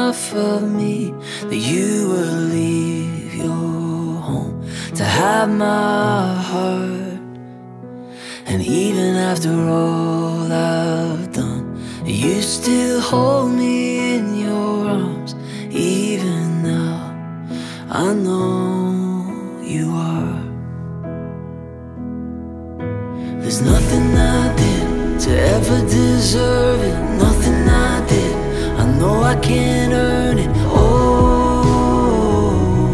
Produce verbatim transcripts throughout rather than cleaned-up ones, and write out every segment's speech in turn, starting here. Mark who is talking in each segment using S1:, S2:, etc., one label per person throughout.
S1: enough of me that you would leave your home to have my heart. And even after all I've done, you still hold me in your arms. Even now, I know you are. There's nothing I did to ever deserve it. Nothing I did, I know I can't earn it. Oh,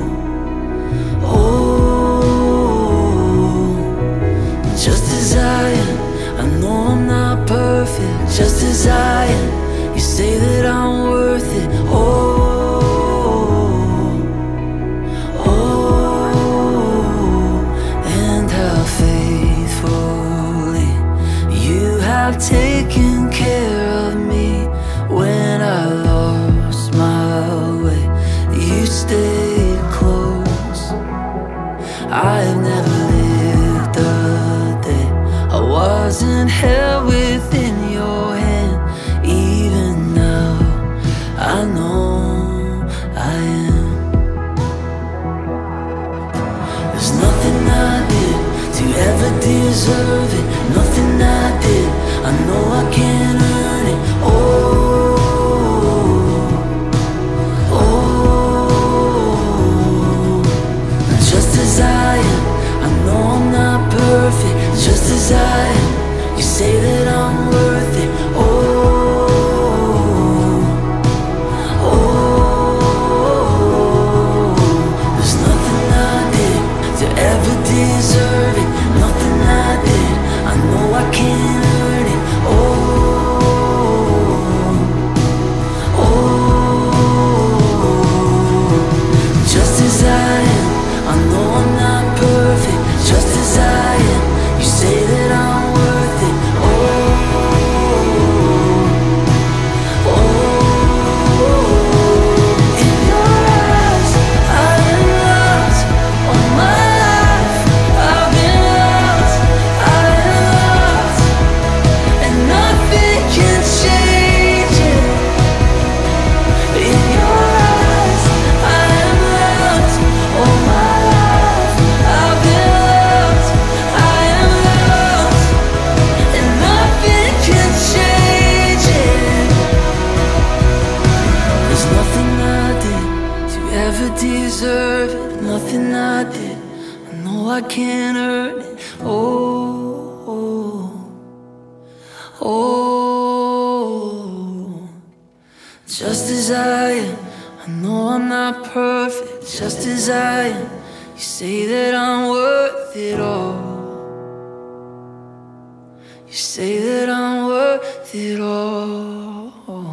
S1: oh, just as I am, I know I'm not perfect. Just as I am, you say that I'm worth it. Oh, oh, and how faithfully you have taken care of me when I lost my way. You stayed close. I have never lived a day I wasn't held within your hand. Even now, I know I am. There's nothing I did to ever deserve it. Nothing I did, I know I can't earn it. Oh, oh, just as I am, I know I'm not perfect. Just as I am, you say that I'm worth it. Oh, oh, there's nothing I did to ever deserve it. Nothing I did, I know I can't earn it. Oh, oh, just as I am, I know I'm not perfect. Just as I am, you say that I'm worth it. Oh, oh, in your eyes, I am lost. All my life, I've been lost. I am lost, and nothing can change it. In your eyes, I am lost. All my life, I've been lost. I am lost, and nothing can change it. There's nothing I did to ever deserve it. Nothing I did, I know I can't earn it. Oh, oh, oh, just as I am, I know I'm not perfect. Just as I am, you say that I'm worth it all. You say that I'm worth it all.